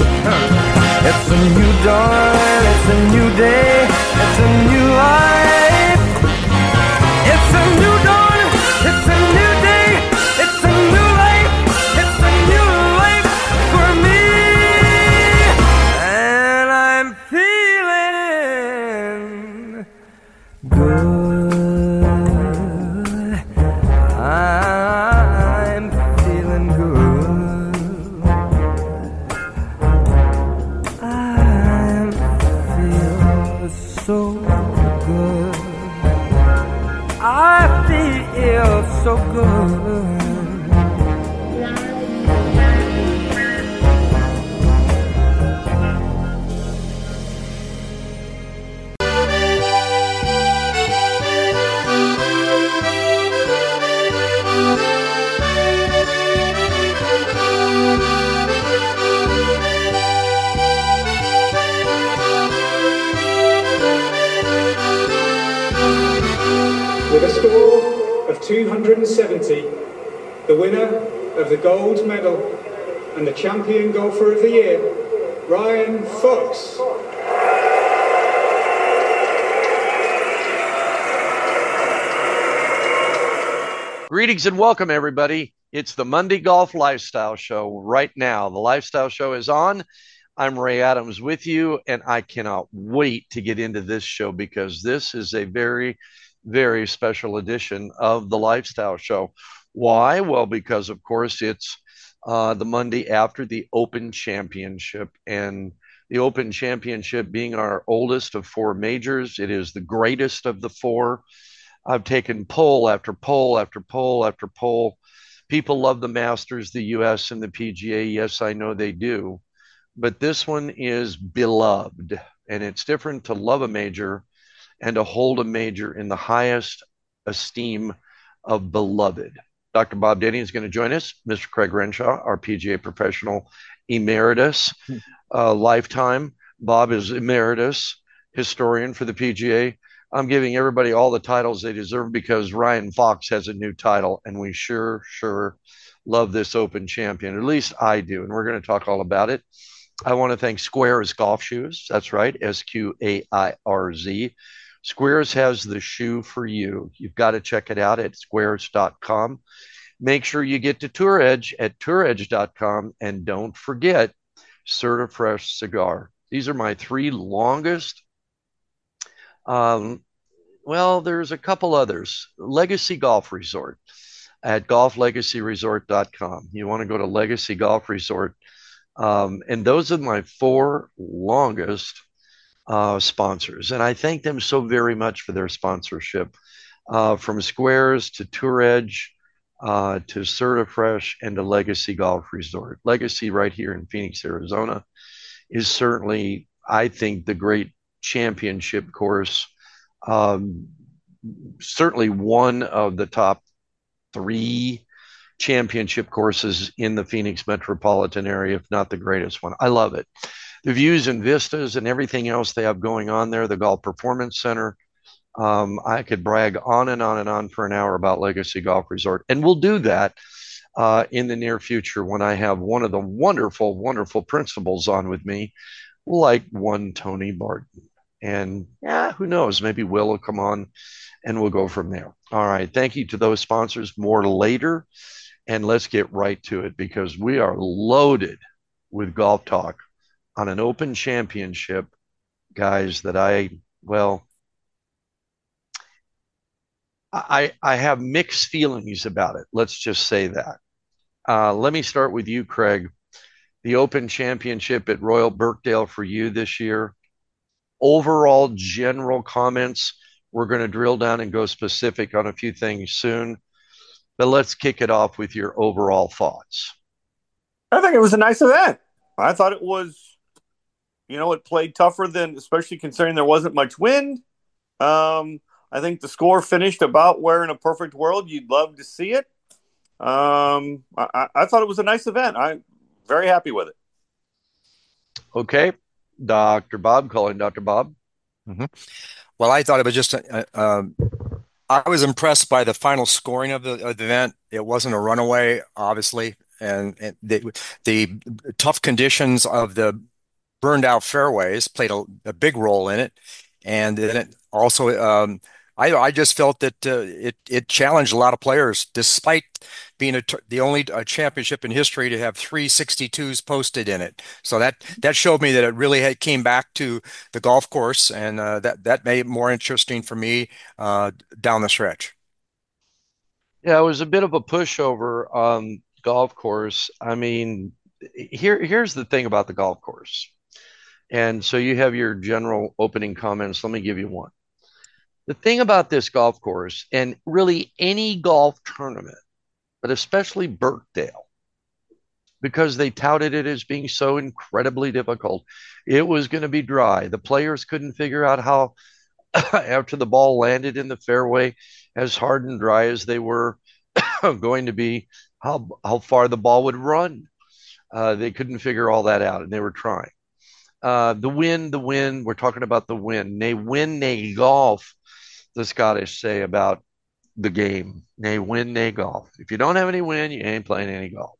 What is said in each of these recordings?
It's a new dawn, it's a new day, it's a new life. It's a new dawn, it's a new day, it's a new life, it's a new life for me. And I'm feeling good. I'm feeling good. I feel so good. I feel so good. With a score of 270, the winner of the gold medal and the champion golfer of the year, Ryan Fox. Greetings and welcome, everybody. It's the Monday Golf Lifestyle Show right now. The Lifestyle Show is on. I'm Ray Adams with you, and I cannot wait to get into this show because this is a very, very special edition of the Lifestyle Show. Why? Well, because, of course, it's the Monday after the Open Championship, and the Open Championship being our oldest of four majors, it is the greatest of the four. I've taken poll after poll after poll after poll. People love the Masters, the US, and the PGA. Yes, I know they do. But this one is beloved, and it's different to love a major and to hold a major in the highest esteem of beloved. Dr. Bob Denny is going to join us. Mr. Craig Renshaw, our PGA professional emeritus, lifetime. Bob is emeritus historian for the PGA. I'm giving everybody all the titles they deserve because Ryan Fox has a new title, and we sure love this Open champion. At least I do, and we're going to talk all about it. I want to thank Squares Golf Shoes. That's right, SQAIRZ. Squares has the shoe for you. You've got to check it out at squares.com. Make sure you get to Tour Edge at touredge.com, and don't forget CertaFresh cigar. These are my three longest. Well, there's a couple others. Legacy Golf Resort at golflegacyresort.com. You want to go to Legacy Golf Resort. And those are my four longest sponsors. And I thank them so very much for their sponsorship, from Squares to Tour Edge to CertaFresh and to Legacy Golf Resort. Legacy right here in Phoenix, Arizona is certainly, I think, the great championship course. Certainly one of the top three championship courses in the Phoenix metropolitan area, if not the greatest one. I love it. The views and vistas and everything else they have going on there, the Golf Performance Center. I could brag on and on and on for an hour about Legacy Golf Resort. And we'll do that in the near future when I have one of the wonderful, wonderful principals on with me, like one Tony Barton. And yeah, who knows? Maybe Will will come on and we'll go from there. All right. Thank you to those sponsors. More later. And let's get right to it because we are loaded with golf talk on an Open Championship, guys, that I have mixed feelings about it. Let's just say that. Let me start with you, Craig. The Open Championship at Royal Birkdale for you this year. Overall general comments. We're going to drill down and go specific on a few things soon. But let's kick it off with your overall thoughts. I think it was a nice event. I thought it was, it played tougher than, especially considering there wasn't much wind. I think the score finished about where in a perfect world you'd love to see it. I thought it was a nice event. I'm very happy with it. Okay. Dr. Bob, calling Dr. Bob. Mm-hmm. Well, I thought it was just I was impressed by the final scoring of the event. It wasn't a runaway, obviously. and the tough conditions of the burned out fairways played a big role in it. And then it also, I just felt that it challenged a lot of players, despite being the only championship in history to have 362s posted in it. So that showed me that it really came back to the golf course, and that made it more interesting for me down the stretch. Yeah, it was a bit of a pushover on golf course. I mean, here's the thing about the golf course. And so you have your general opening comments. Let me give you one. The thing about this golf course, and really any golf tournament, but especially Birkdale, because they touted it as being so incredibly difficult, it was going to be dry. The players couldn't figure out how, after the ball landed in the fairway, as hard and dry as they were going to be, how far the ball would run. They couldn't figure all that out, and they were trying. The wind, we're talking about the wind. Nay win, nay golf, the Scottish say about the game. Nay win, nay golf. If you don't have any wind, you ain't playing any golf.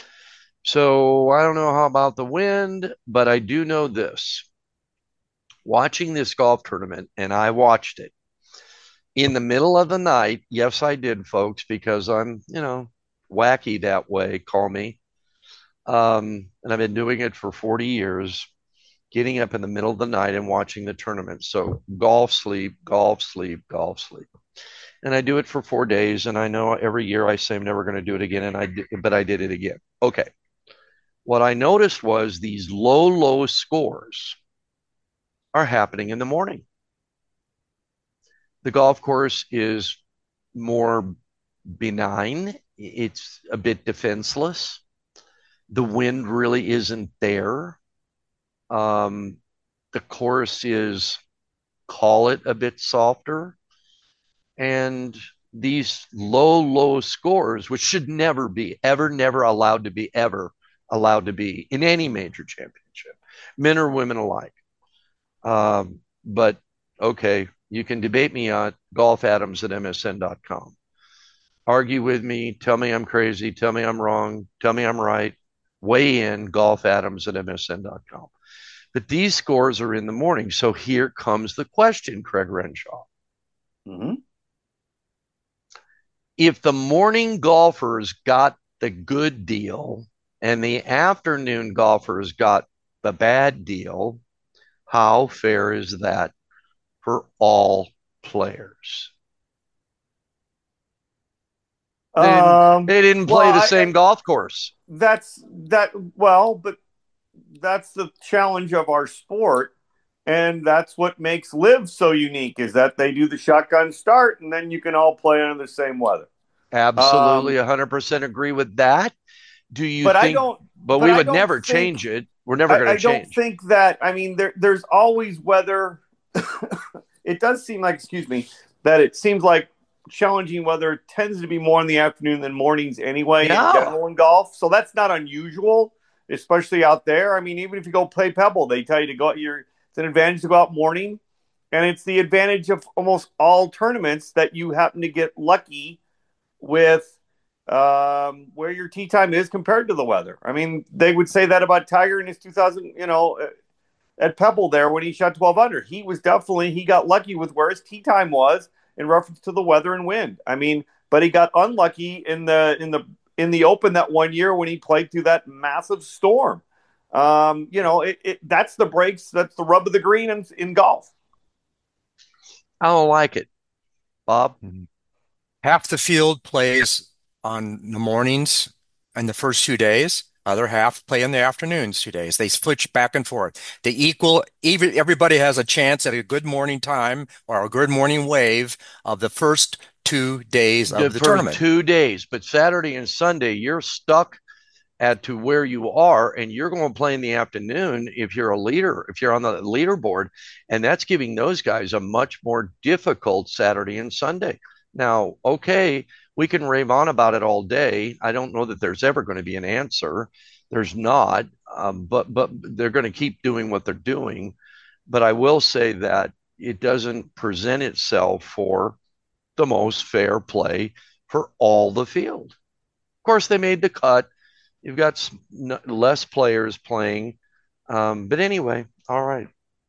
So I don't know how about the wind, but I do know this. Watching this golf tournament, and I watched it in the middle of the night. Yes, I did, folks, because I'm, wacky that way, call me. And I've been doing it for 40 years, getting up in the middle of the night and watching the tournament. So golf, sleep, golf, sleep, golf, sleep. And I do it for 4 days. And I know every year I say I'm never going to do it again. But I did it again. Okay. What I noticed was these low scores are happening in the morning. The golf course is more benign. It's a bit defenseless. The wind really isn't there. The course is, call it, a bit softer. And these low scores, which should never be, never allowed to be, ever allowed to be in any major championship, men or women alike. But okay, you can debate me on golfadams@msn.com. Argue with me, tell me I'm crazy, tell me I'm wrong, tell me I'm right. Weigh in, golfadams@msn.com. But these scores are in the morning. So here comes the question, Craig Renshaw. Mm-hmm. If the morning golfers got the good deal and the afternoon golfers got the bad deal, how fair is that for all players? They didn't play the same golf course. But that's the challenge of our sport. And that's what makes LIV so unique, is that they do the shotgun start and then you can all play under the same weather. Absolutely, 100% agree with that. Do you but think? I don't, but we would never change it. We're never going to change. I don't think that. I mean, there's always weather. It does seem like, that it seems like challenging weather tends to be more in the afternoon than mornings anyway, in general in golf. So that's not unusual, especially out there. I mean, even if you go play Pebble, they tell you to go. It's an advantage to go out morning, and it's the advantage of almost all tournaments that you happen to get lucky with where your tee time is compared to the weather. I mean, they would say that about Tiger in his 2000, at Pebble there when he shot 12 under. He got lucky with where his tee time was in reference to the weather and wind. I mean, but he got unlucky in the Open that one year when he played through that massive storm. That's the breaks. That's the rub of the green in golf. I don't like it, Bob. Half the field plays on the mornings and the first 2 days. Other half play in the afternoons 2 days. They switch back and forth. Even everybody has a chance at a good morning time or a good morning wave of the first 2 days of the tournament. 2 days, but Saturday and Sunday you're stuck to where you are, and you're going to play in the afternoon if you're a leader, if you're on the leaderboard, and that's giving those guys a much more difficult Saturday and Sunday. Now, okay, we can rave on about it all day. I don't know that there's ever going to be an answer. There's not, but they're going to keep doing what they're doing. But I will say that it doesn't present itself for the most fair play for all the field. Of course, they made the cut You've got less players playing. But anyway, all right.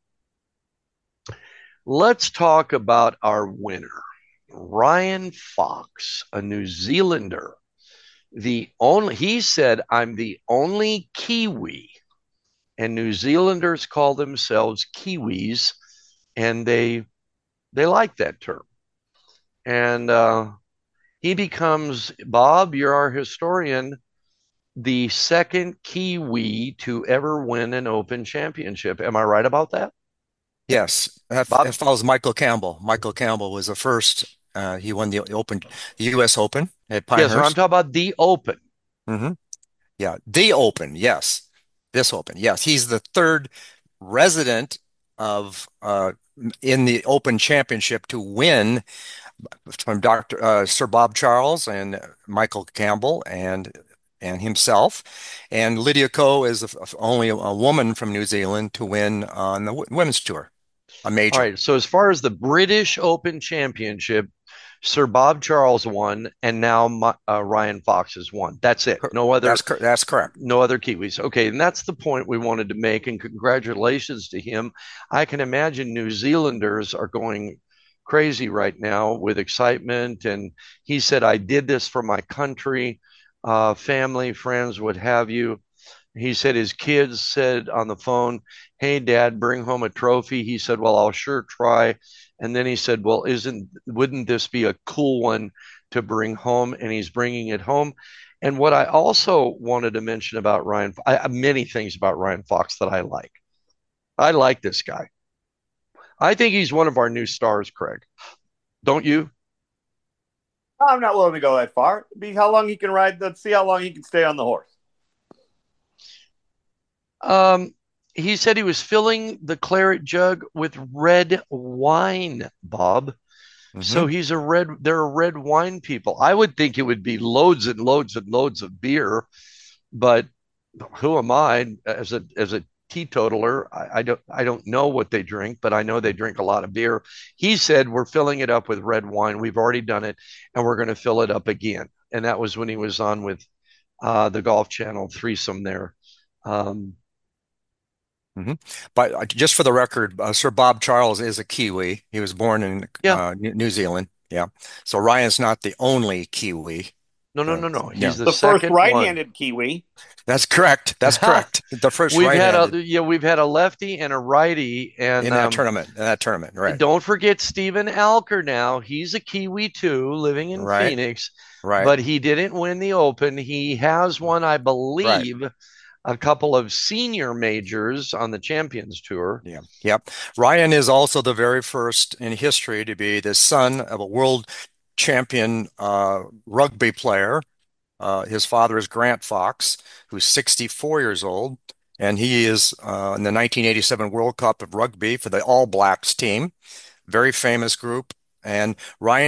Let's talk about our winner, Ryan Fox, a New Zealander. He said, I'm the only Kiwi, and New Zealanders call themselves Kiwis, and they like that term. And he becomes, Bob, you're our historian, the second Kiwi to ever win an Open championship. Am I right about that? Yes, that Bob? follows Michael Campbell. Michael Campbell was the first. He won the U.S. Open at Yes, I'm Pinehurst. talking about the Open. Hmm. Yeah, the Open. Yes, this Open. Yes, he's the third resident of in the Open Championship to win from Dr. Sir Bob Charles and Michael Campbell and himself. And Lydia Ko is only a woman from New Zealand to win on the women's tour, a All major. right. So as far as the British Open Championship, Sir Bob Charles won, and now Ryan Fox has won. That's it. That's correct. No other Kiwis. Okay, and that's the point we wanted to make. And congratulations to him. I can imagine New Zealanders are going crazy right now with excitement. And he said, "I did this for my country, family, friends, what have you." He said his kids said on the phone, "Hey, Dad, bring home a trophy." He said, "Well, I'll sure try." And then he said, "Well, wouldn't this be a cool one to bring home?" And he's bringing it home. And what I also wanted to mention about many things about Ryan Fox that I like. I like this guy. I think he's one of our new stars, Craig. Don't you? I'm not willing to go that far. Be how long he can ride. Let's see how long he can stay on the horse. He said he was filling the claret jug with red wine, Bob. So they're a red wine people. I would think it would be loads and loads and loads of beer, but who am I as a teetotaler? I don't know what they drink, but I know they drink a lot of beer. He said we're filling it up with red wine. We've already done it, and we're going to fill it up again. And that was when he was on with the Golf Channel threesome there. But just for the record, Sir Bob Charles is a Kiwi. He was born in New Zealand. Yeah. So Ryan's not the only Kiwi. No. Yeah. He's the first second right-handed one. Kiwi. That's correct. That's correct. The first We've right-handed. we've had a lefty and a righty, and in that tournament, right? Don't forget Stephen Alker. Now he's a Kiwi too, living in Phoenix, right? But he didn't win the Open. He has won, I believe, a couple of senior majors on the Champions Tour. Yeah. Yep. Ryan is also the very first in history to be the son of a world champion rugby player. His father is Grant Fox, who's 64 years old, and he is in the 1987 World Cup of Rugby for the All Blacks team. Very famous group. And Ryan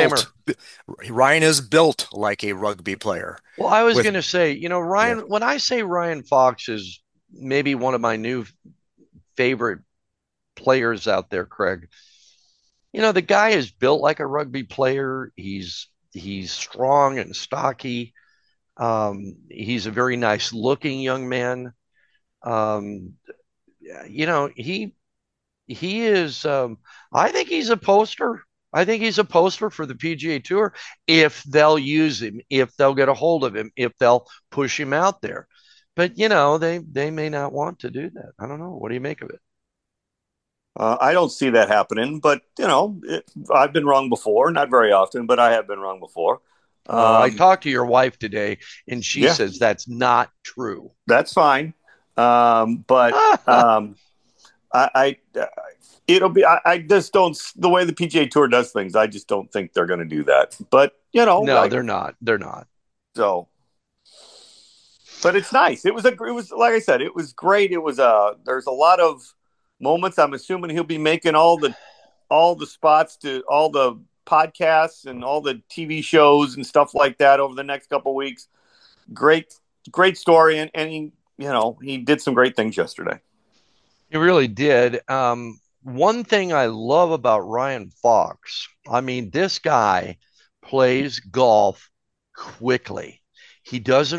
is built like a rugby player. Well, I was going to say, Ryan, when I say Ryan Fox is maybe one of my new favorite players out there, Craig, the guy is built like a rugby player. He's strong and stocky. He's a very nice looking young man. He is, I think he's a poster. I think he's a poster for the PGA Tour if they'll use him, if they'll get a hold of him, if they'll push him out there. But, they may not want to do that. I don't know. What do you make of it? I don't see that happening, but, I've been wrong before. Not very often, but I have been wrong before. I talked to your wife today, and she says that's not true. That's fine. But I just don't, the way the PGA Tour does things, I just don't think they're going to do that. But, no, they're not. They're not. So, but it's nice. It was like I said, it was great. It was there's a lot of moments. I'm assuming he'll be making all the spots to all the podcasts and all the TV shows and stuff like that over the next couple of weeks. Great story. And he did some great things yesterday. He really did. One thing I love about Ryan Fox, I mean, this guy plays golf quickly. He doesn't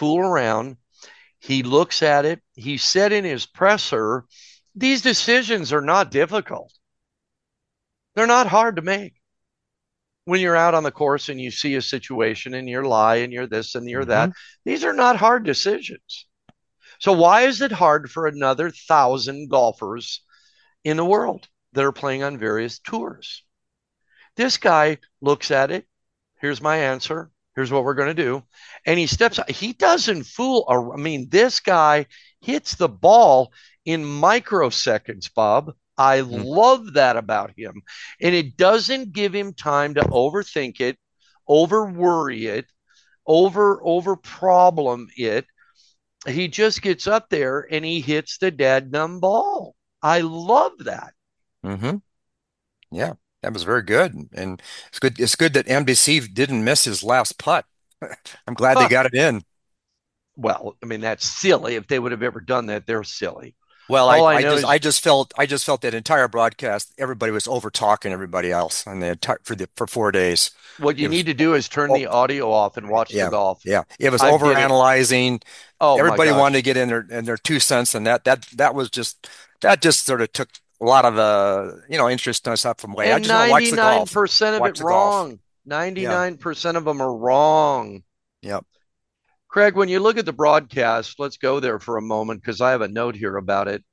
fool around. He looks at it. He said in his presser, these decisions are not difficult. They're not hard to make. When you're out on the course and you see a situation and you're lie and you're this and you're that, these are not hard decisions. So why is it hard for another 1,000 golfers in the world that are playing on various tours? This guy looks at it. Here's my answer. Here's what we're going to do. And he steps out. He doesn't fool. I mean, this guy hits the ball in microseconds, Bob. I love that about him. And it doesn't give him time to overthink it, over worry it, over problem it. He just gets up there and he hits the dadgum ball. I love that. Yeah, that was very good. And it's good. It's good that NBC didn't miss his last putt. I'm glad they got it in. Well, I mean, that's silly. If they would have ever done that, they're silly. Well, I just felt that entire broadcast, everybody was over talking everybody else on for 4 days. What you need to do is turn the audio off and watch the golf. Yeah, it was over analyzing. Oh, everybody wanted to get in their 2 cents, and that just sort of took a lot of interest and stuff from way. And I just want to watch the golf. 99% of it wrong. 99% of them are wrong. Yep. Craig, when you look at the broadcast, let's go there for a moment because I have a note here about it.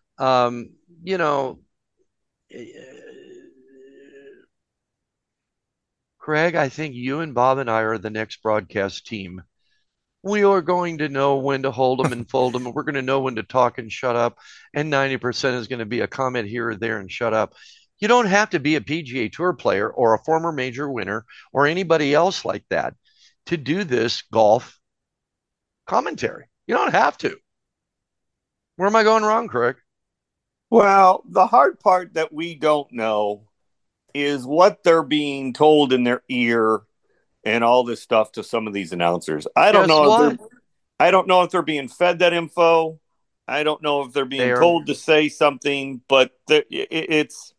Craig, I think you and Bob and I are the next broadcast team. We are going to know when to hold them and fold them, and we're going to know when to talk and shut up. And 90% is going to be a comment here or there and shut up. You don't have to be a PGA Tour player or a former major winner or anybody else like that to do this golf commentary. You don't have to. Where am I going wrong, Craig? Well, the hard part that we don't know is what they're being told in their ear and all this stuff to some of these announcers. I don't know if they're being fed that info. I don't know if they're being told to say something, but it's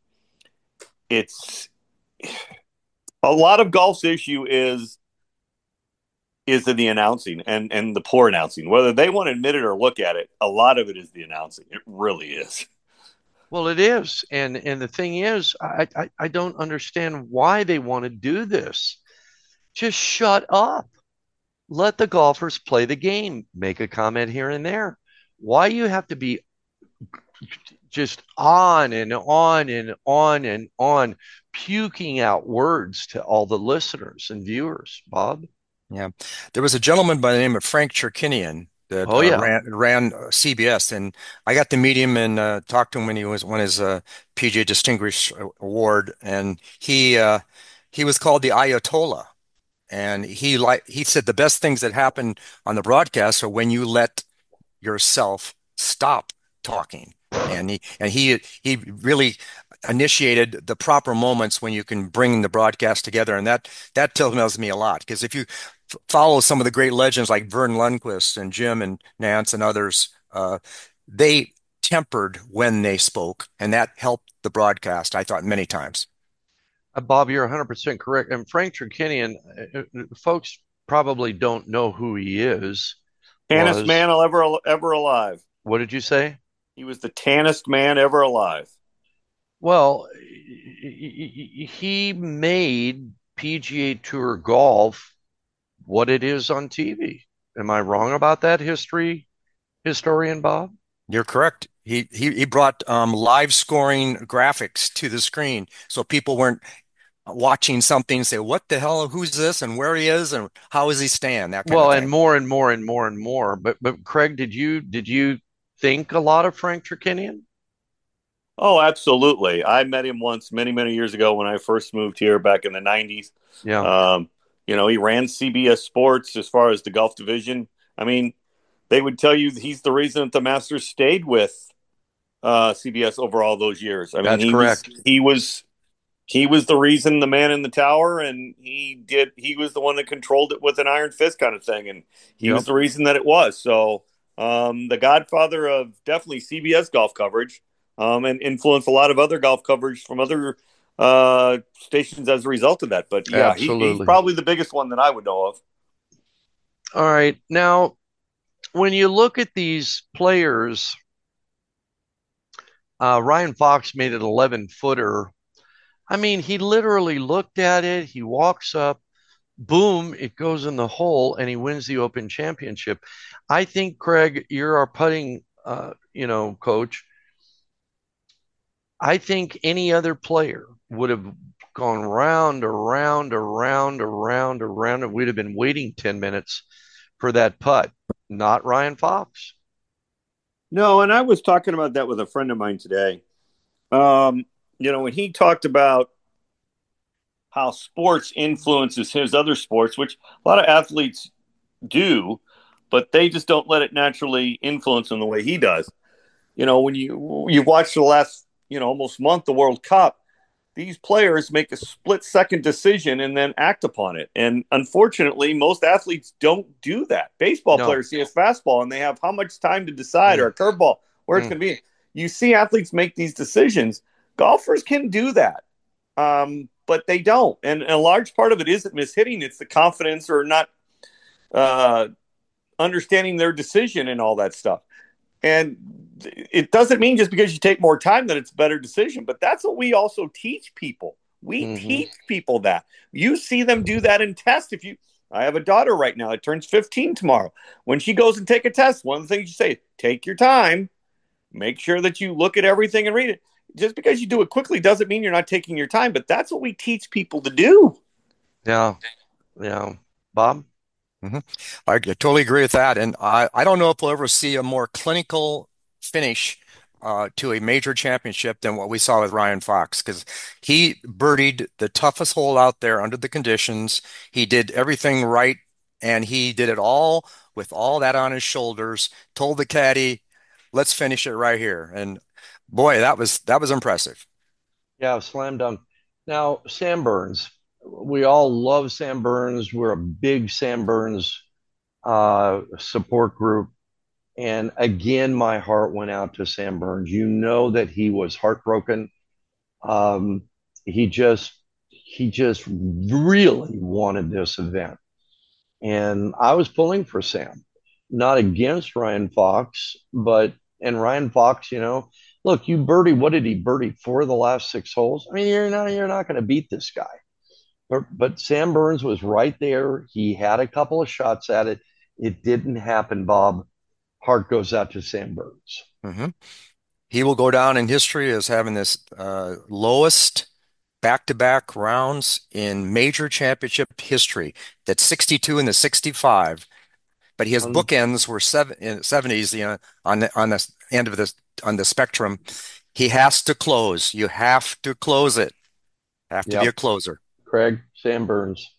a lot of golf's issue is in the announcing and the poor announcing. Whether they want to admit it or look at it, a lot of it is the announcing. It really is. Well, it is. And the thing is, I don't understand why they want to do this. Just shut up. Let the golfers play the game. Make a comment here and there. Why you have to be just on and on and on and on, puking out words to all the listeners and viewers, Bob? Yeah. There was a gentleman by the name of Frank Cherkinian that ran CBS, and I got to meet him and talk to him when he won his PGA Distinguished Award, and he was called the Ayatollah, and he said the best things that happen on the broadcast are when you let yourself stop talking, and he really initiated the proper moments when you can bring the broadcast together, and that tells me a lot, because if you follow some of the great legends like Vern Lundquist and Jim and Nance and others, they tempered when they spoke, and that helped the broadcast, I thought, many times. Bob, you're 100% correct. And Frank Cherkinian, folks probably don't know who he is. Tannest man ever alive. What did you say? He was the tannest man ever alive. Well, he made PGA Tour golf what it is on TV. Am I wrong about that, historian Bob? You're correct. He brought live scoring graphics to the screen, so people weren't watching something and say, "What the hell? Who's this? And where he is? And how is he stand?" That kind of thing. And more and more and more and more. But Craig, did you think a lot of Frank Cherkinian? Oh, absolutely. I met him once many years ago when I first moved here back in the 90s. Yeah. He ran CBS Sports as far as the golf division. I mean, they would tell you he's the reason that the Masters stayed with CBS over all those years. I mean, that's correct. He was the reason, the man in the tower, and he was the one that controlled it with an iron fist kind of thing, and he was the reason that it was. So the godfather of definitely CBS golf coverage, and influenced a lot of other golf coverage from other stations as a result of that. But yeah, he's probably the biggest one that I would know of. All right. Now, when you look at these players, Ryan Fox made an 11-footer. I mean, he literally looked at it. He walks up, boom, it goes in the hole, and he wins the Open Championship. I think, Craig, you're our putting, coach. I think any other player would have gone round, around, around, around, around, and we'd have been waiting 10 minutes for that putt. Not Ryan Fox. No, and I was talking about that with a friend of mine today. Um, when he talked about how sports influences his other sports, which a lot of athletes do, but they just don't let it naturally influence them the way he does. When you've watched the last, almost month, the World Cup, these players make a split-second decision and then act upon it. And unfortunately, most athletes don't do that. Baseball No. players see a fastball and they have how much time to decide, or a curveball, where it's going to be. You see athletes make these decisions. Golfers can do that, but they don't. And a large part of it isn't mishitting. It's the confidence or not understanding their decision and all that stuff. And it doesn't mean just because you take more time that it's a better decision, but that's what we also teach people. We teach people that. You see them do that in tests. I have a daughter right now that turns 15 tomorrow. When she goes and take a test, one of the things you say, take your time, make sure that you look at everything and read it. Just because you do it quickly doesn't mean you're not taking your time, but that's what we teach people to do. Yeah. Yeah. Bob? I totally agree with that. And I don't know if we'll ever see a more clinical finish to a major championship than what we saw with Ryan Fox, because he birdied the toughest hole out there under the conditions. He did everything right, and he did it all with all that on his shoulders, told the caddy, let's finish it right here. And boy, that was impressive. Yeah, slam dunk. Now, Sam Burns. We all love Sam Burns. We're a big Sam Burns support group. And again, my heart went out to Sam Burns. You know that he was heartbroken. Um, he just really wanted this event. And I was pulling for Sam, not against Ryan Fox, but and Ryan Fox, look, you birdie. What did he birdie for the last 6 holes? I mean, you're not going to beat this guy. But Sam Burns was right there. He had a couple of shots at it. It didn't happen, Bob. Heart goes out to Sam Burns. hmm He will go down in history as having this lowest back-to-back rounds in major championship history. That's 62 and the 65. But his Um, bookends were 70s, on the end of this on the spectrum. He has to close. You have to close it. Have to be a yep. closer. Craig, Sam Burns.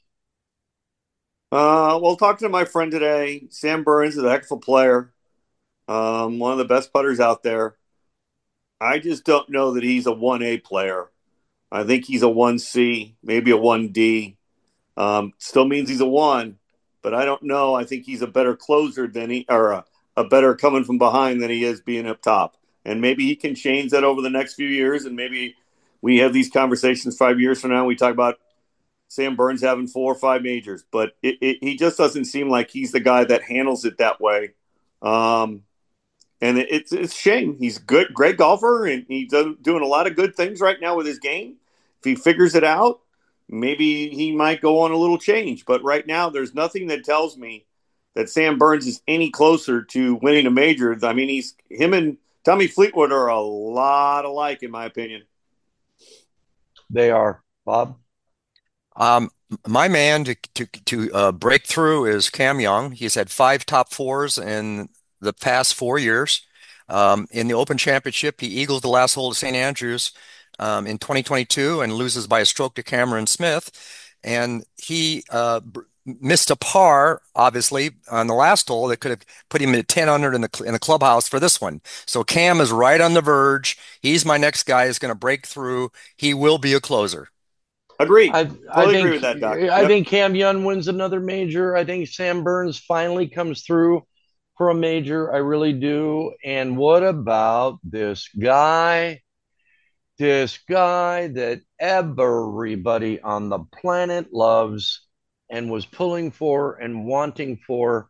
Well, talking to my friend today, Sam Burns is a heck of a player, one of the best putters out there. I just don't know that he's a 1A player. I think he's a 1C, maybe a 1D. Still means he's a 1, but I don't know. I think he's a better closer than a better coming from behind than he is being up top. And maybe he can change that over the next few years. And maybe we have these conversations 5 years from now. And we talk about Sam Burns having 4 or 5 majors, but he just doesn't seem like he's the guy that handles it that way. And it's a shame. He's good, great golfer, and he's doing a lot of good things right now with his game. If he figures it out, maybe he might go on a little change. But right now, there's nothing that tells me that Sam Burns is any closer to winning a major. I mean, him and Tommy Fleetwood are a lot alike, in my opinion. They are. Bob? Um, my man to break through is Cam Young. He's had 5 top 4s in the past 4 years. In the Open Championship, he eagles the last hole of St. Andrews in 2022 and loses by a stroke to Cameron Smith. And he missed a par, obviously, on the last hole that could have put him at 10 under in the clubhouse for this one. So Cam is right on the verge. He's my next guy who's going to break through. He will be a closer. Agreed. I Totally agree think with that, Doc. I Yep. think Cam Young wins another major. I think Sam Burns finally comes through for a major. I really do. And what about this guy? This guy that everybody on the planet loves and was pulling for and wanting for.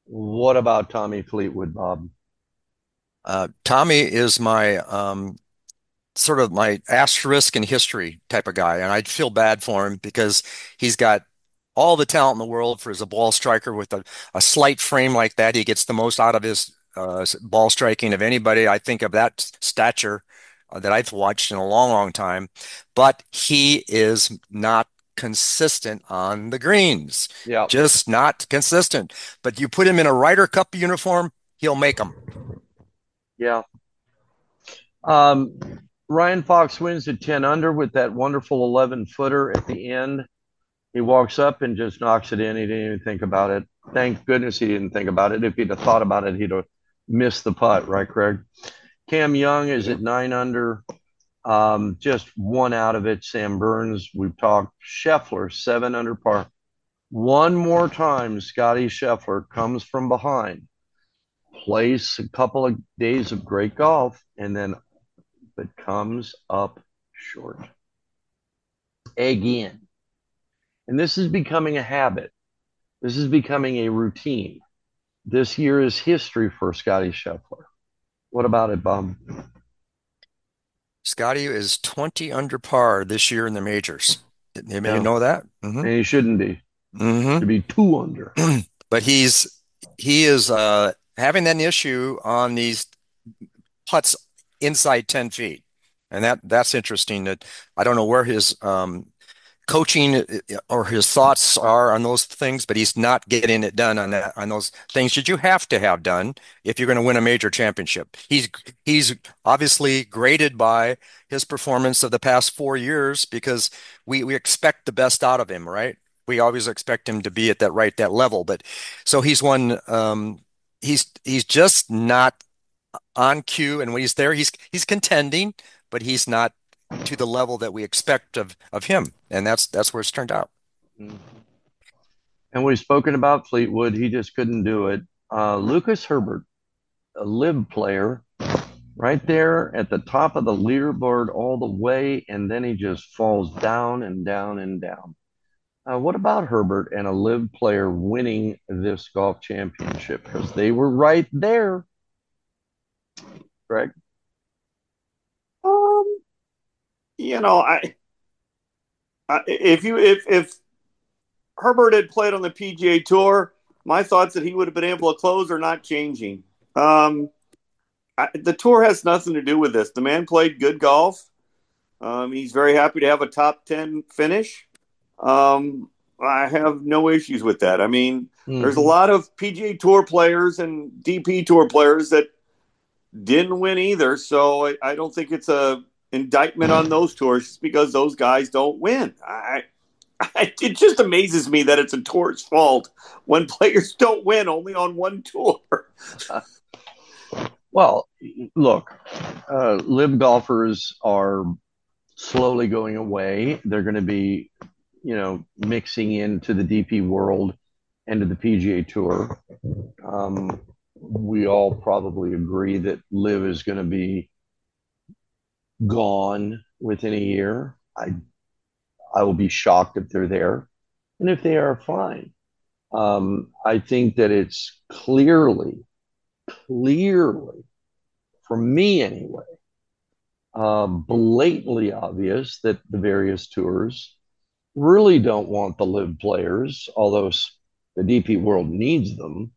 What about Tommy Fleetwood, Bob? Tommy is my sort of my asterisk in history type of guy, and I feel bad for him because he's got all the talent in the world for as a ball striker with a slight frame like that. He gets the most out of his ball striking of anybody I think of that stature that I've watched in a long, long time. But he is not consistent on the greens, Yeah. just not consistent. But you put him in a Ryder Cup uniform, he'll make them. Yeah. Um, Ryan Fox wins at 10 under with that wonderful 11 footer at the end. He walks up and just knocks it in. He didn't even think about it. Thank goodness he didn't think about it. If he'd have thought about it, he'd have missed the putt, right, Craig? Cam Young is at 9 under, just one out of it. Sam Burns, we've talked. Scheffler, 7 under par. One more time, Scotty Scheffler comes from behind, plays a couple of days of great golf, and then but comes up short again. And this is becoming a habit. This is becoming a routine. This year is history for Scotty Scheffler. What about it, Bob? Scotty is 20 under par this year in the majors. Did anybody Yeah. know that? And he shouldn't be. Mm-hmm. To be 2 under. But he is having that issue on these putts inside 10 feet. And that's interesting that I don't know where his coaching or his thoughts are on those things, but he's not getting it done on those things that you have to have done if you're going to win a major championship. He's obviously graded by his performance of the past 4 years because we expect the best out of him, right? We always expect him to be at that level. But so he's one he's just not on cue, and when he's there, he's contending, but he's not to the level that we expect of him, and that's where it's turned out. And we've spoken about Fleetwood. He just couldn't do it. Lucas Herbert, a LIV player, right there at the top of the leaderboard all the way, and then he just falls down and down and down. What about Herbert and a LIV player winning this golf championship? Because they were right there, Greg. Um, you know, if Herbert had played on the PGA Tour, my thoughts that he would have been able to close are not changing. The tour has nothing to do with this. The man played good golf. He's very happy to have a top 10 finish. I have no issues with that. I mean, there's a lot of PGA Tour players and DP Tour players that didn't win either. So I don't think it's a indictment on those tours just because those guys don't win. It just amazes me that it's a tour's fault when players don't win only on one tour. Well, look, LIV golfers are slowly going away. They're going to be, mixing into the DP world and to the PGA Tour. We all probably agree that LIV is going to be gone within a year. I will be shocked if they're there, and if they are, fine. I think that it's clearly, for me anyway, blatantly obvious that the various tours really don't want the LIV players, although the DP world needs them,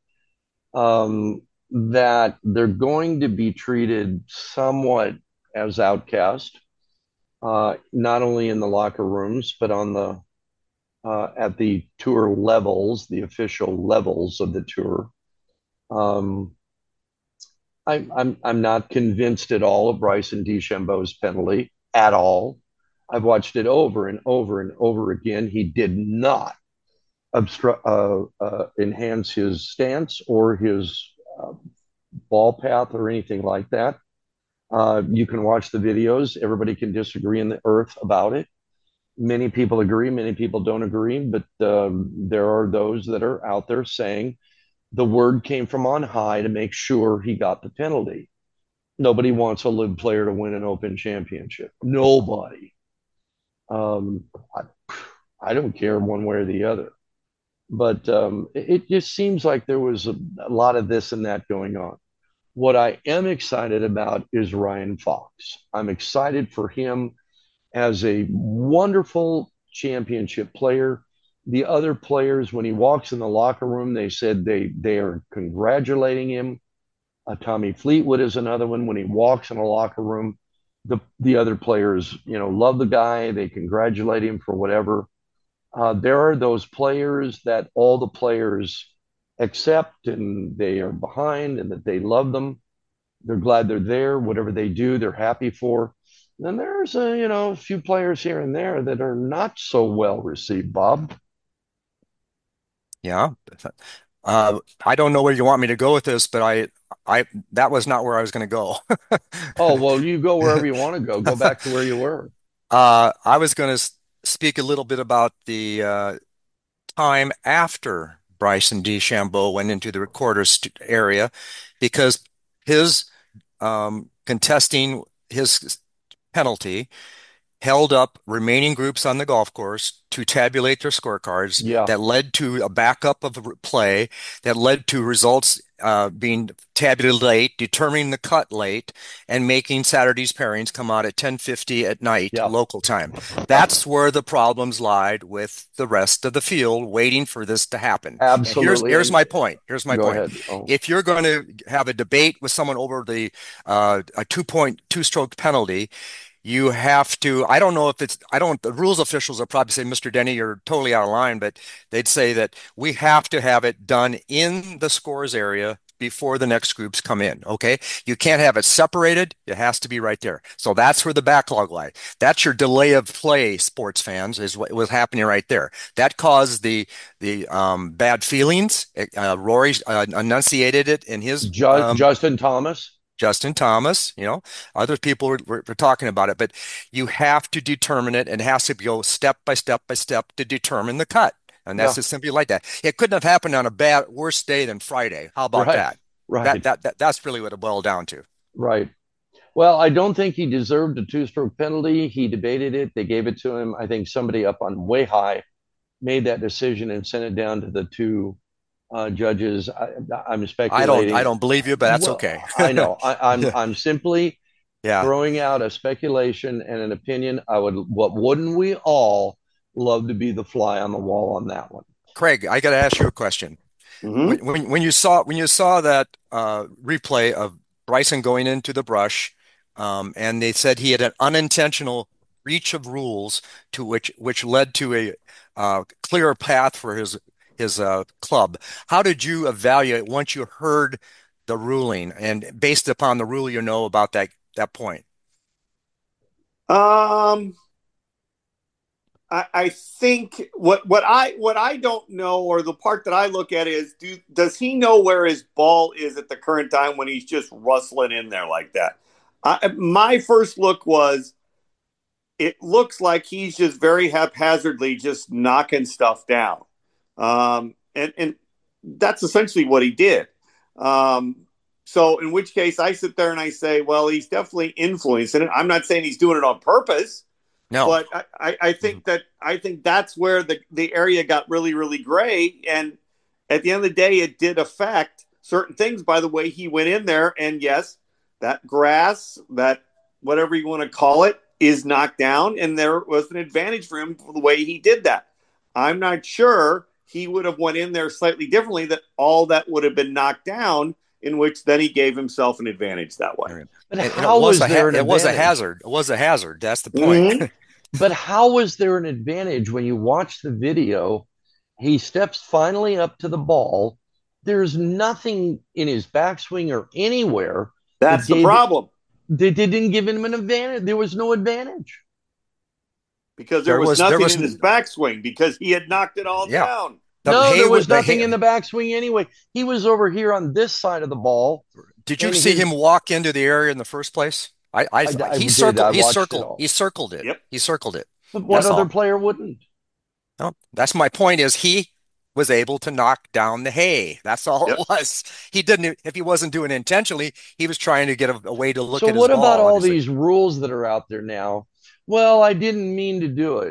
that they're going to be treated somewhat as outcast, not only in the locker rooms, but on the at the tour levels, the official levels of the tour. I'm not convinced at all of Bryson DeChambeau's penalty at all. I've watched it over and over and over again. He did not enhance his stance or his ball path or anything like that. You can watch the videos. Everybody can disagree in the earth about it. Many people agree, many people don't agree, but there are those that are out there saying the word came from on high to make sure he got the penalty. Nobody wants a LIV player to win an Open championship. Nobody. I don't care one way or the other. But it just seems like there was a lot of this and that going on. What I am excited about is Ryan Fox. I'm excited for him as a wonderful championship player. The other players, when he walks in the locker room, they said they are congratulating him. Tommy Fleetwood is another one. When he walks in a locker room, the other players, love the guy. They congratulate him for whatever. There are those players that all the players accept and they are behind and that they love them. They're glad they're there. Whatever they do, they're happy for. Then there's a few players here and there that are not so well received, Bob. Yeah. I don't know where you want me to go with this, but that was not where I was going to go. Oh, well, you go wherever you want to go. Go back to where you were. I was going to speak a little bit about the time after Bryson DeChambeau went into the recorder's area because his contesting his penalty held up remaining groups on the golf course to tabulate their scorecards. Yeah. That led to a backup of play that led to results being tabulated late, determining the cut late, and making Saturday's pairings come out at 10:50 at night Yeah. local time. That's where the problems lied with the rest of the field waiting for this to happen. Absolutely. Here's my point. Here's my Go point. ahead. Oh. If you're going to have a debate with someone over the a 2-stroke penalty, you have to, I don't know if it's, I don't, the rules officials will probably say, Mr. Denny, you're totally out of line, but they'd say that we have to have it done in the scores area before the next groups come in. Okay. You can't have it separated. It has to be right there. So that's where the backlog lies. That's your delay of play, sports fans, is what was happening right there. That caused the bad feelings. Rory enunciated it in his Justin Thomas. Justin Thomas, other people were talking about it, but you have to determine it and it has to go step by step by step to determine the cut. And that's just simply like that. It couldn't have happened on a worse day than Friday. How about that? Right. That's really what it boiled down to. Right. Well, I don't think he deserved a 2-stroke penalty. He debated it. They gave it to him. I think somebody up on Way High made that decision and sent it down to the two judges. I'm speculating. I don't believe you, but that's okay. I know. I'm simply Yeah. throwing out a speculation and an opinion. Wouldn't we all love to be the fly on the wall on that one? Craig, I got to ask you a question. Mhm. When you saw that replay of Bryson going into the brush, and they said he had an unintentional breach of rules to which led to a clearer path for his club. How did you evaluate once you heard the ruling and based upon the rule about that point? I think what I don't know, or the part that I look at is, does he know where his ball is at the current time when he's just rustling in there like that? My first look was, it looks like he's just very haphazardly just knocking stuff down, and that's essentially what he did. So in which case I sit there and I say, well, he's definitely influencing it. I'm not saying he's doing it on purpose. No, but I think that's where the area got really, really gray. And at the end of the day, it did affect certain things by the way he went in there. And yes, that grass, that whatever you want to call it, is knocked down. And there was an advantage for him for the way he did that. I'm not sure he would have went in there slightly differently, that all that would have been knocked down, in which then he gave himself an advantage that way. But how was there an advantage? It was a hazard. It was a hazard. That's the point. Mm-hmm. But how was there an advantage when you watch the video? He steps finally up to the ball. There's nothing in his backswing or anywhere. That's the problem. They didn't give him an advantage. There was no advantage. Because there was nothing in his backswing, because he had knocked it all down. There was nothing in the backswing anyway. He was over here on this side of the ball. Did you see him walk into the area in the first place? He circled it. Yep. He circled it. But what other player wouldn't? No, that's my point, is he was able to knock down the hay. That's all it was. He didn't, if he wasn't doing it intentionally, he was trying to get a way to look at his ball. So what about all these rules that are out there now? Well, I didn't mean to do it.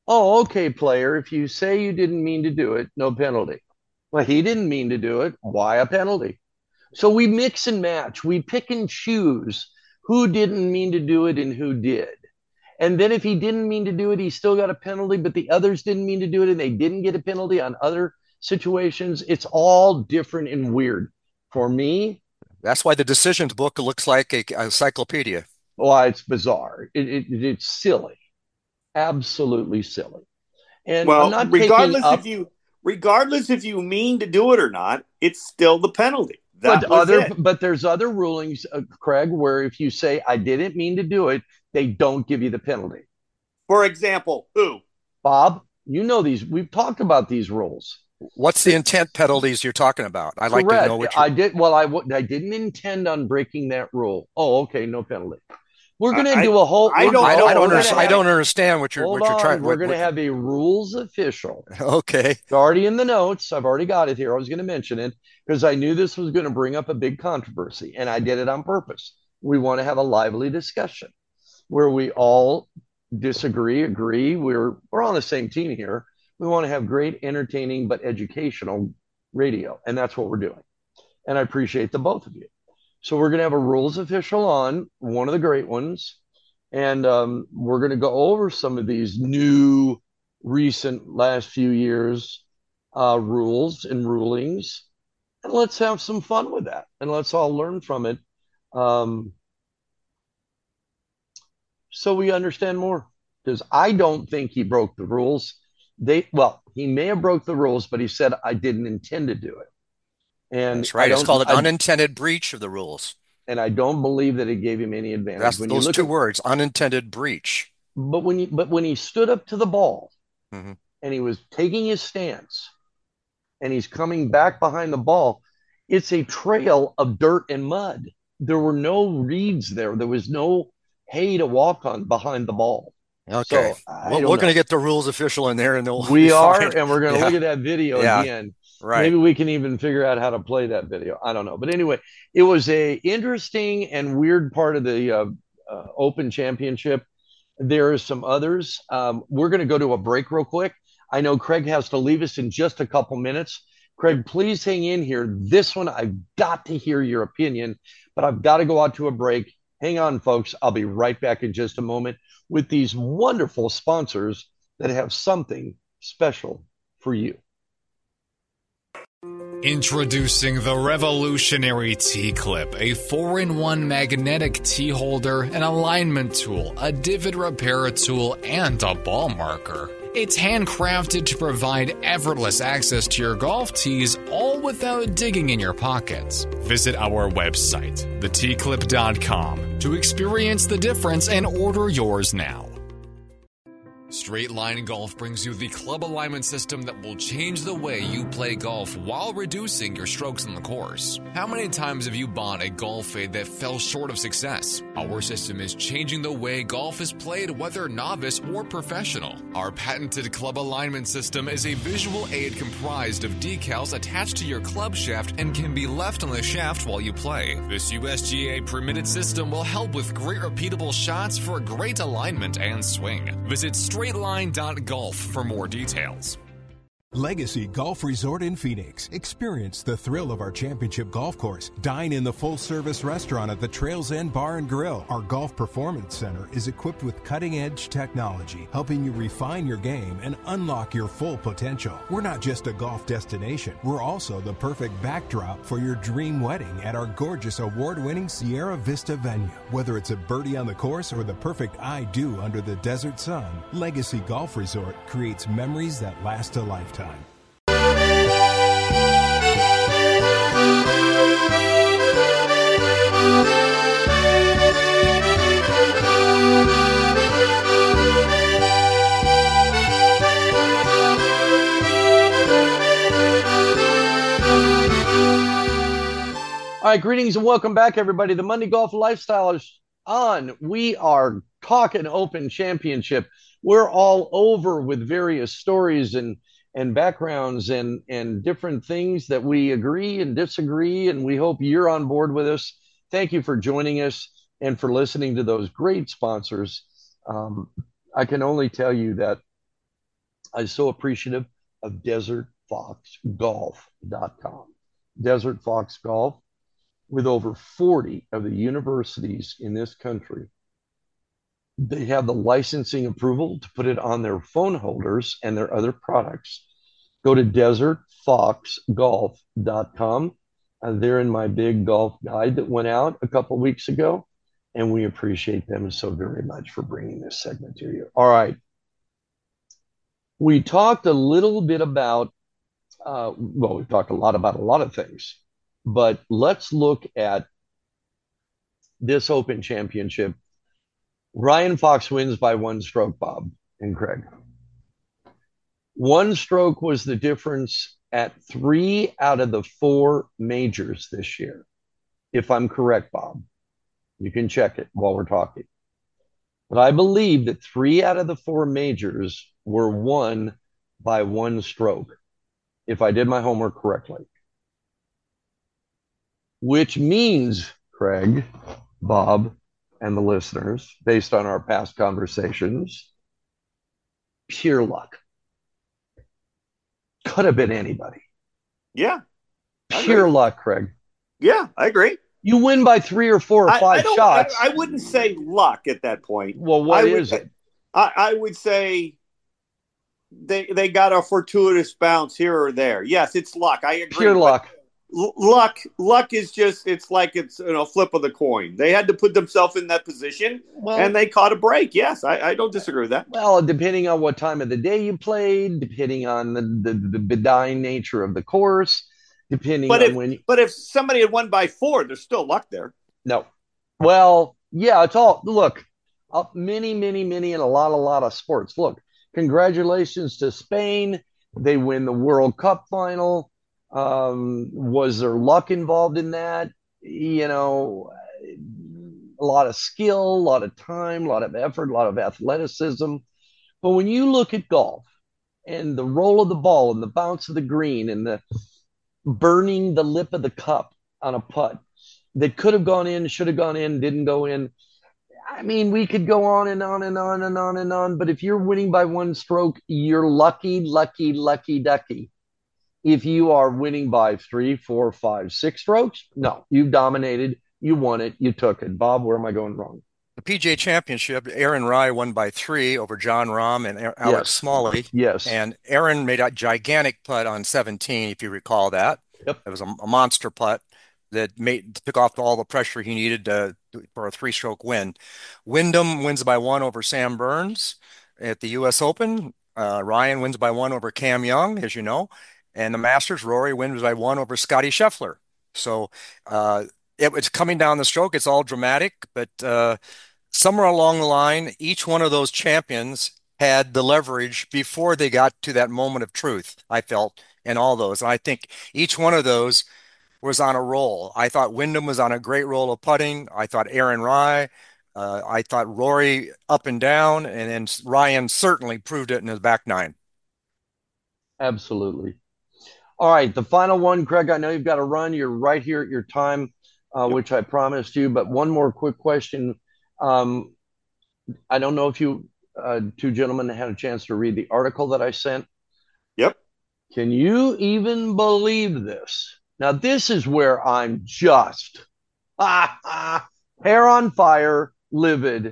Oh, okay, player. If you say you didn't mean to do it, no penalty. Well, he didn't mean to do it. Why a penalty? So we mix and match. We pick and choose who didn't mean to do it and who did. And then if he didn't mean to do it, he still got a penalty, but the others didn't mean to do it and they didn't get a penalty on other situations. It's all different and weird. For me, That's why the decisions book looks like a encyclopedia. well, it's bizarre. It's silly, absolutely silly. And I'm Well, not taking up, regardless if you mean to do it or not, it's still the penalty. That was it. but there's other rulings, Craig, where if you say I didn't mean to do it, they don't give you the penalty. For example, who? Bob, you know these. We've talked about these rules. What's the intent penalties you're talking about? I'd like to Correct. know what I did. Well, I didn't intend on breaking that rule. Oh, okay, no penalty. We're going to do a whole. I don't understand what Hold you're on. trying. We're going to have a rules official. Okay. It's already in the notes. I've already got it here. I was going to mention it because I knew this was going to bring up a big controversy, and I did it on purpose. We want to have a lively discussion where we all disagree, agree. We're on the same team here. We want to have great, entertaining, but educational radio, and that's what we're doing. And I appreciate the both of you. So we're going to have a rules official on, one of the great ones, and we're going to go over some of these new, recent, last few years rules and rulings, and let's have some fun with that, and let's all learn from it, so we understand more. Because I don't think he broke the rules. He may have broke the rules, but he said I didn't intend to do it. And that's right. It's called an unintended breach of the rules. And I don't believe that it gave him any advantage. That's those two words, unintended breach. But when he stood up to the ball and he was taking his stance and he's coming back behind the ball, it's a trail of dirt and mud. There were no reeds there. There was no hay to walk on behind the ball. Okay. So, we're going to get the rules official in there, and we are, and we're going to look at that video again. Right. Maybe we can even figure out how to play that video. I don't know, but anyway, it was a interesting and weird part of the Open Championship. There are some others. We're going to go to a break real quick. I know Craig has to leave us in just a couple minutes. Craig, please hang in here. This one, I've got to hear your opinion, but I've got to go out to a break. Hang on, folks. I'll be right back in just a moment with these wonderful sponsors that have something special for you. Introducing the revolutionary T-Clip, a 4-in-1 magnetic T-holder, an alignment tool, a divot repair tool, and a ball marker. It's handcrafted to provide effortless access to your golf tees, all without digging in your pockets. Visit our website, thetclip.com, to experience the difference and order yours now. Straight Line Golf brings you the club alignment system that will change the way you play golf while reducing your strokes on the course. How many times have you bought a golf fade that fell short of success? Our system is changing the way golf is played, whether novice or professional. Our patented club alignment system is a visual aid comprised of decals attached to your club shaft and can be left on the shaft while you play. This USGA permitted system will help with great repeatable shots for great alignment and swing. Visit straightline.golf for more details. Legacy Golf Resort in Phoenix. Experience the thrill of our championship golf course. Dine in the full-service restaurant at the Trails End Bar and Grill. Our Golf Performance Center is equipped with cutting-edge technology, helping you refine your game and unlock your full potential. We're not just a golf destination. We're also the perfect backdrop for your dream wedding at our gorgeous award-winning Sierra Vista venue. Whether it's a birdie on the course or the perfect I do under the desert sun, Legacy Golf Resort creates memories that last a lifetime. All right, greetings and welcome back, everybody. The Monday Golf Lifestyle is on. We are talking Open Championship. We're all over with various stories and backgrounds and different things that we agree and disagree, and we hope you're on board with us. Thank you for joining us and for listening to those great sponsors. I can only tell you that I'm so appreciative of DesertFoxGolf.com. Desert Fox Golf, with over 40 of the universities in this country, they have the licensing approval to put it on their phone holders and their other products. Go to desertfoxgolf.com. They're in my big golf guide that went out a couple of weeks ago, and we appreciate them so very much for bringing this segment to you. All right. We talked a little bit about, we talked a lot about a lot of things, but let's look at this Open Championship. Ryan Fox wins by 1 stroke, Bob and Craig. 1 stroke was the difference at 3 out of the 4 majors this year. If I'm correct, Bob, you can check it while we're talking. But I believe that 3 out of the 4 majors were won by 1 stroke, if I did my homework correctly. Which means, Craig, Bob, and the listeners, based on our past conversations, pure luck. Could have been anybody. Yeah. Pure luck, Craig. Yeah, I agree. You win by 3 or 4 or 5 shots. I wouldn't say luck at that point. Well, what is it? I would say they got a fortuitous bounce here or there. Yes, it's luck. I agree. Pure luck. Luck is just, it's like it's a flip of the coin. They had to put themselves in that position, and they caught a break. Yes, I don't disagree with that. Well, depending on what time of the day you played, depending on the benign nature of the course, depending on when. But if somebody had won by 4, there's still luck there. No. Well, yeah, it's all, look, many, and a lot of sports. Look, congratulations to Spain. They win the World Cup final. Was there luck involved in that? You know, a lot of skill, a lot of time, a lot of effort, a lot of athleticism. But when you look at golf and the roll of the ball and the bounce of the green and the burning the lip of the cup on a putt that could have gone in, should have gone in, didn't go in. I mean, we could go on and on and on and on and on. But if you're winning by 1 stroke, you're lucky ducky. If you are winning by 3, 4, 5, 6 strokes, no, you've dominated, you won it, you took it. Bob, where am I going wrong? The PGA Championship, Aaron Rai won by 3 over Jon Rahm and Alex Smalley. Yes. And Aaron made a gigantic putt on 17, if you recall that. Yep. It was a monster putt that took off all the pressure he needed for a 3-stroke win. Wyndham wins by 1 over Sam Burns at the U.S. Open. Ryan wins by 1 over Cam Young, as you know. And the Masters, Rory wins by 1 over Scotty Scheffler. So it's coming down the stroke. It's all dramatic, but somewhere along the line, each one of those champions had the leverage before they got to that moment of truth, I felt, in all those. And I think each one of those was on a roll. I thought Wyndham was on a great roll of putting. I thought Aaron Rai. I thought Rory up and down. And then Ryan certainly proved it in his back 9. Absolutely. All right, the final one, Craig, I know you've got to run. You're right here at your time, which I promised you. But one more quick question. I don't know if you 2 gentlemen had a chance to read the article that I sent. Yep. Can you even believe this? Now, this is where I'm just hair on fire, livid.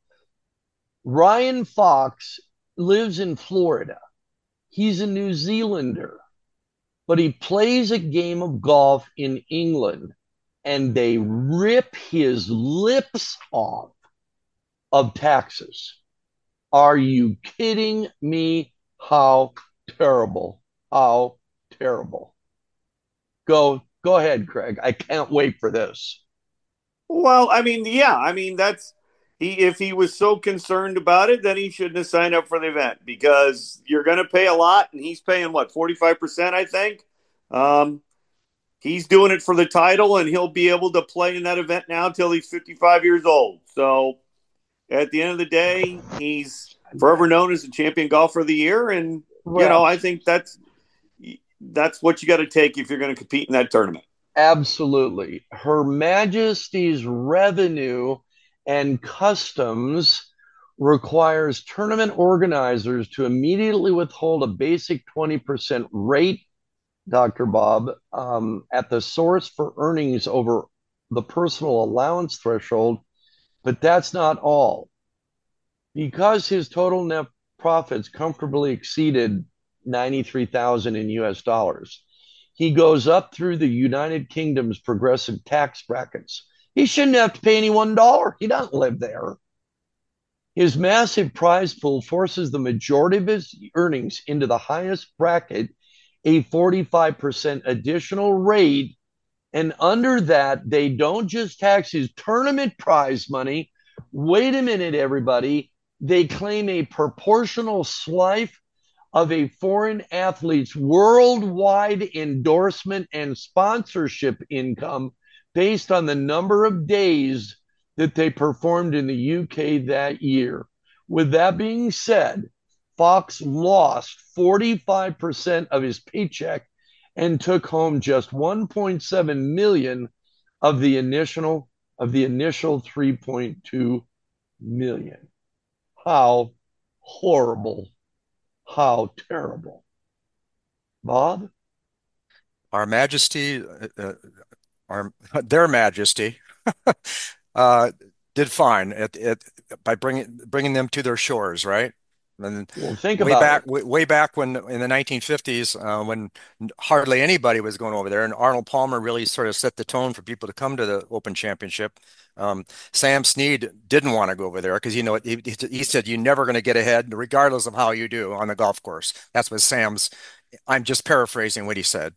Ryan Fox lives in Florida. He's a New Zealander, but he plays a game of golf in England, and they rip his lips off of taxes. Are you kidding me? How terrible. How terrible. Go ahead, Craig. I can't wait for this. Well, I mean, yeah. I mean, if he was so concerned about it, then he shouldn't have signed up for the event, because you're going to pay a lot, and he's paying, 45%, I think. He's doing it for the title, and he'll be able to play in that event now till he's 55 years old. So at the end of the day, he's forever known as the champion golfer of the year. And, I think that's what you got to take if you're going to compete in that tournament. Absolutely. Her Majesty's Revenue and Customs requires tournament organizers to immediately withhold a basic 20% rate, Dr. Bob, at the source for earnings over the personal allowance threshold. But that's not all. Because his total net profits comfortably exceeded 93,000 in US dollars, he goes up through the United Kingdom's progressive tax brackets. He shouldn't have to pay any $1. He doesn't live there. His massive prize pool forces the majority of his earnings into the highest bracket, a 45% additional rate. And under that, they don't just tax his tournament prize money. Wait a minute, everybody. They claim a proportional slice of a foreign athlete's worldwide endorsement and sponsorship income based on the number of days that they performed in the UK that year. With that being said, Fox lost 45% of his paycheck and took home just 1.7 million of the initial 3.2 million. How horrible. How terrible. Bob? Our Majesty, their Majesty, did fine by bringing them to their shores, right? And well, think about it. Way back when in the 1950s, when hardly anybody was going over there, and Arnold Palmer really sort of set the tone for people to come to the Open Championship. Sam Snead didn't want to go over there because he said you're never going to get ahead regardless of how you do on the golf course. That's what Sam's. I'm just paraphrasing what he said.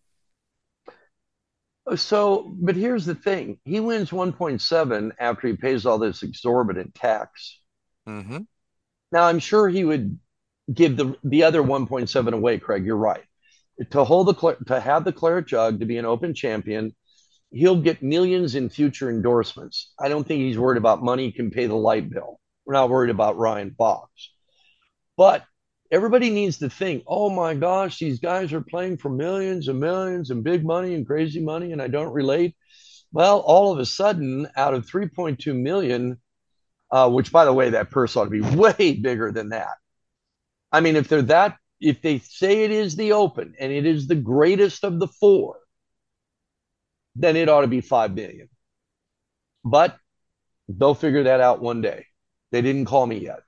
So, but here's the thing: he wins 1.7 after he pays all this exorbitant tax. Mm-hmm. Now, I'm sure he would give the other 1.7 away. Craig, you're right. To have the claret jug to be an Open champion, he'll get millions in future endorsements. I don't think he's worried about money. He can pay the light bill. We're not worried about Ryan Fox. But everybody needs to think, oh my gosh, these guys are playing for millions and millions and big money and crazy money, and I don't relate. Well, all of a sudden, out of 3.2 million, which by the way, that purse ought to be way bigger than that. I mean, if they say it is the Open and it is the greatest of the four, then it ought to be 5 million. But they'll figure that out one day. They didn't call me yet.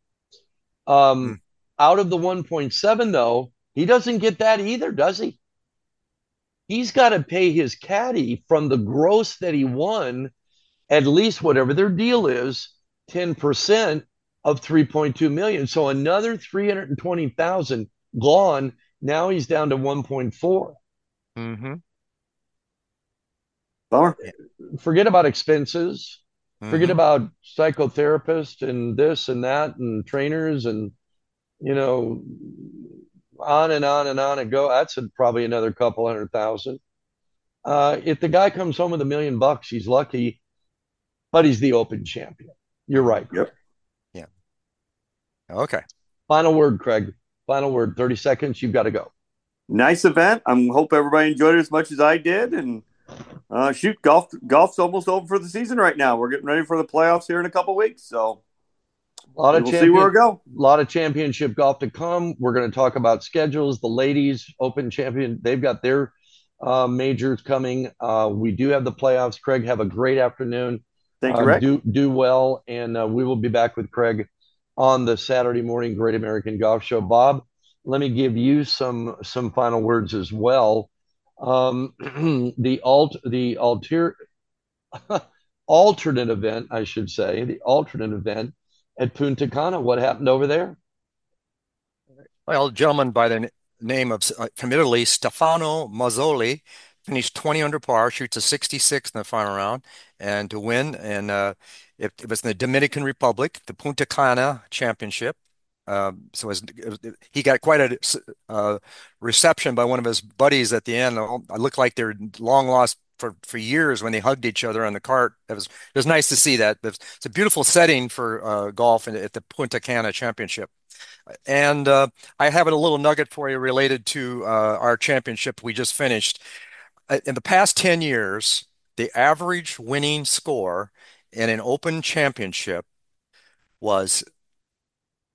Out of the 1.7, though, he doesn't get that either, does he? He's got to pay his caddy from the gross that he won, at least whatever their deal is, 10% of 3.2 million. So another 320,000 gone. Now he's down to 1.4. Mm-hmm. Forget about expenses. Mm-hmm. Forget about psychotherapists and this and that and trainers and, on and on and on and go. That's probably another couple 100,000. If the guy comes home with $1 million, he's lucky, but he's the Open champion. You're right. Yep. Yeah. Okay. Final word, Craig. Final word. 30 seconds. You've got to go. Nice event. I hope everybody enjoyed it as much as I did. And golf's almost over for the season right now. We're getting ready for the playoffs here in a couple weeks. So we'll see where we go. A lot of championship golf to come. We're going to talk about schedules. The ladies Open champion, they've got their majors coming. We do have the playoffs. Craig, have a great afternoon. Thank you, Rick. Do well, and we will be back with Craig on the Saturday morning Great American Golf Show. Bob, let me give you some final words as well. The alternate event, I should say, the alternate event at Punta Cana. What happened over there? Well, a gentleman by the name of from Italy, Stefano Mazzoli, finished 20 under par, shoots a 66 in the final round, and to win. And it was in the Dominican Republic, the Punta Cana Championship. So he got quite a reception by one of his buddies at the end. It looked like they're long lost for years when they hugged each other on the cart. It was nice to see that. It's a beautiful setting for golf at the Punta Cana Championship. And I have a little nugget for you related to our championship we just finished. In the past 10 years, the average winning score in an Open championship was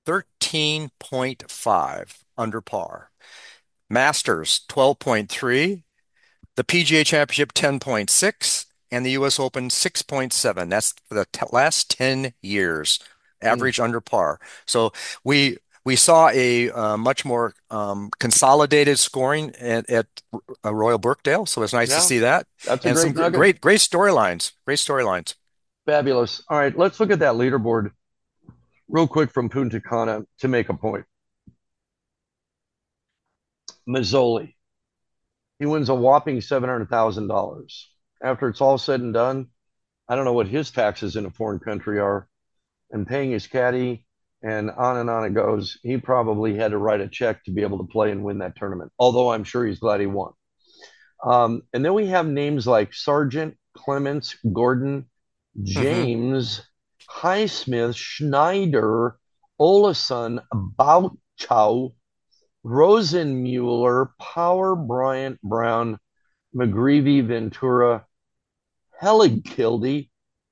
13.5 under par. Masters 12.3, the PGA Championship 10.6, and the US Open 6.7. That's for the last 10 years, average under par. So we saw a much more consolidated scoring at Royal Birkdale. So it's nice to Yeah, see that, that's a and some great nugget. great storylines. Great storylines. Fabulous. All right, let's look at that leaderboard real quick from Punta Cana to make a point. Mazzoli, he wins a whopping $700,000. After it's all said and done, I don't know what his taxes in a foreign country are, and paying his caddy, and on it goes. He probably had to write a check to be able to play and win that tournament, although I'm sure he's glad he won. And then we have names like Sargent, Clements, Gordon, James, Highsmith, Schneider, Olason, Bouchow, Rosenmuller, Power, Bryant, Brown, McGreevy, Ventura, Helligkildy,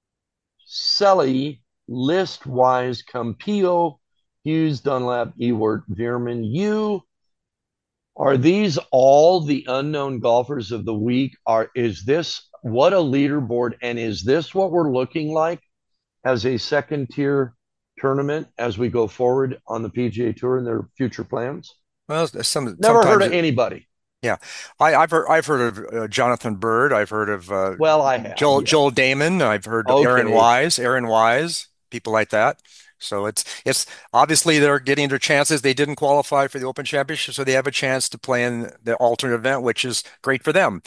Selly, List, Wise, Campillo, Hughes, Dunlap, Ewart, Veerman. Are these all the unknown golfers of the week? Is this what a leaderboard? And is this what we're looking like as a second tier tournament as we go forward on the PGA Tour and their future plans? Well, Never heard sometimes of anybody. yeah, I've heard of Jonathan Bird. I've heard of Well, I have. Joel Yeah. Joel Damon. I've heard of Okay. Aaron Wise, people like that. So it's obviously they're getting their chances. They didn't qualify for the Open Championship, so they have a chance to play in the alternate event, which is Great for them.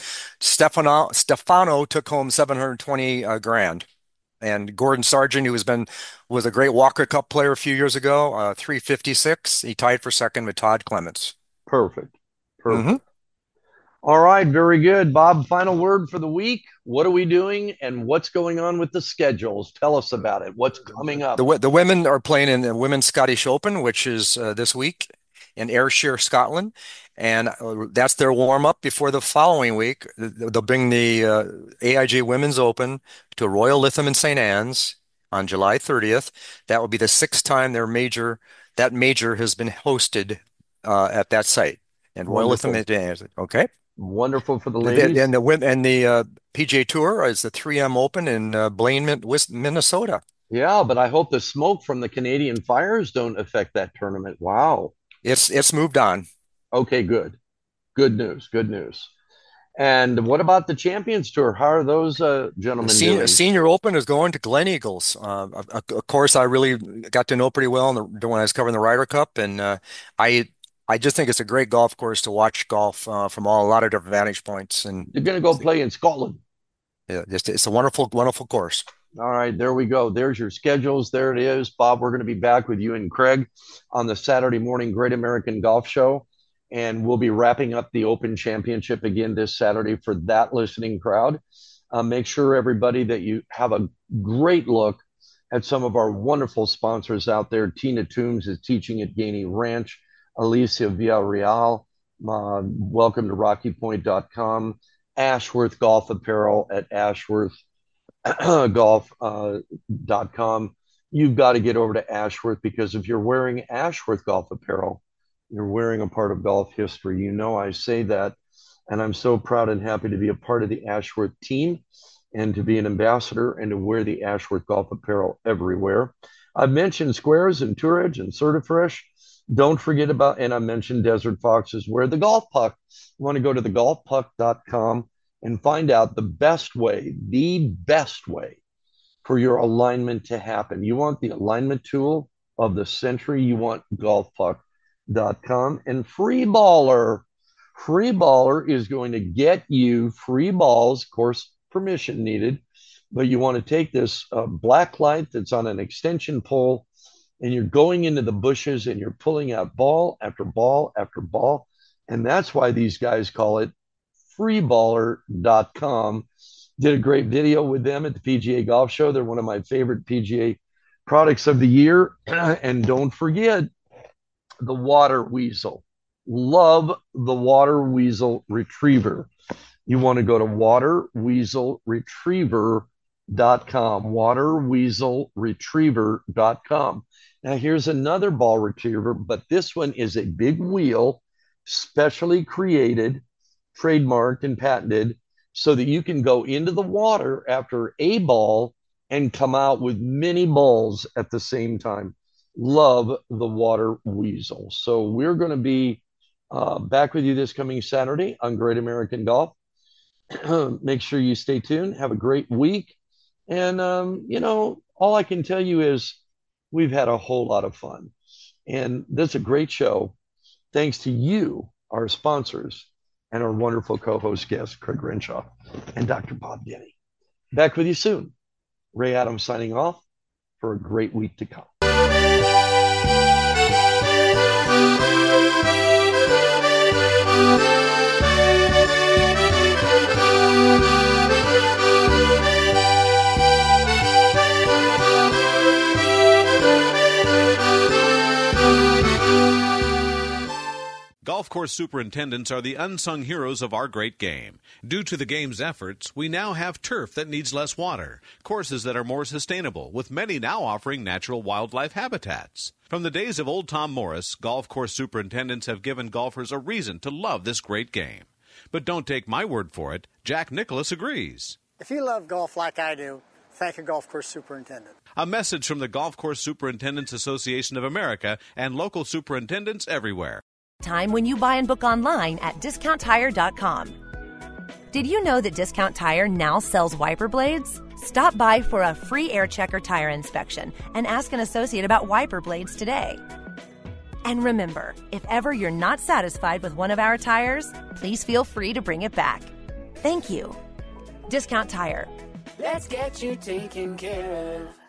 Stefano took home 720 grand, and Gordon Sargent, was a great Walker Cup player a few years ago, 356. He tied for second with Todd Clements. Perfect. hmm Perfect. All right, very good. Bob, final word for the week. What are we doing and what's going on with the schedules? Tell us about it. What's coming up? The women are playing in the Women's Scottish Open, which is this week in Ayrshire, Scotland, and that's their warm up before the following week. They'll bring the AIG Women's Open to Royal Lytham in St. Anne's on July 30th. That will be the sixth time that major has been hosted at that site. And Royal Wonderful. Lytham, okay. Wonderful for the ladies. And the PGA Tour is the 3M Open in Blaine, Minnesota. Yeah, but I hope the smoke from the Canadian fires don't affect that tournament. Wow. It's moved on. Okay, good. Good news. Good news. And what about the Champions Tour? How are those gentlemen doing? Senior Open is going to Glen Eagles. Of course, I really got to know pretty well when I was covering the Ryder Cup, and I just think it's a great golf course to watch golf from a lot of different vantage points. And You're going to go play in Scotland. yeah, it's a wonderful, wonderful course. All right, there we go. There's your schedules. There it is. Bob, we're going to be back with you and Craig on the Saturday morning Great American Golf Show. And we'll be wrapping up the Open Championship again this Saturday for that listening crowd. Make sure, everybody, that you have a great look at some of our wonderful sponsors out there. Tina Toombs is teaching at Gainey Ranch. Alicia Villarreal, welcome to RockyPoint.com. Ashworth Golf Apparel at AshworthGolf.com. You've got to get over to Ashworth, because if you're wearing Ashworth Golf Apparel, you're wearing a part of golf history. You know I say that, and I'm so proud and happy to be a part of the Ashworth team and to be an ambassador and to wear the Ashworth Golf Apparel everywhere. I've mentioned Squares and Tour Edge and Certifresh. Don't forget about, and I mentioned Desert Foxes, where the Golf Puck. You want to go to thegolfpuck.com and find out the best way for your alignment to happen. You want the alignment tool of the century, you want golfpuck.com. And Free Baller is going to get you free balls, of course, permission needed, but you want to take this black light that's on an extension pole, and you're going into the bushes and you're pulling out ball after ball after ball. And that's why these guys call it freeballer.com. Did a great video with them at the PGA Golf Show. They're one of my favorite PGA products of the year. And don't forget the Water Weasel. Love the Water Weasel Retriever. You want to go to waterweaselretriever.com. waterweaselretriever.com. Now, here's another ball retriever, but this one is a big wheel, specially created, trademarked, and patented so that you can go into the water after a ball and come out with many balls at the same time. Love the Water Weasel. So we're going to be back with you this coming Saturday on Great American Golf. Make sure you stay tuned. Have a great week. And, all I can tell you is we've had a whole lot of fun. And this is a great show. Thanks to you, our sponsors, and our wonderful co-host guest, Craig Renshaw and Dr. Bob Denny. Back with you soon. Ray Adams signing off for a great week to come. Golf course superintendents are the unsung heroes of our great game. Due to the game's efforts, we now have turf that needs less water, courses that are more sustainable, with many now offering natural wildlife habitats. From the days of old Tom Morris, golf course superintendents have given golfers a reason to love this great game. But don't take my word for it. Jack Nicklaus agrees. If you love golf like I do, thank a golf course superintendent. A message from the Golf Course Superintendents Association of America and local superintendents everywhere. Time when you buy and book online at DiscountTire.com. Did you know that Discount Tire now sells wiper blades? Stop by for a free air checker tire inspection and ask an associate about wiper blades today. And remember, if ever you're not satisfied with one of our tires, please feel free to bring it back. Thank you. Discount Tire. Let's get you taken care of.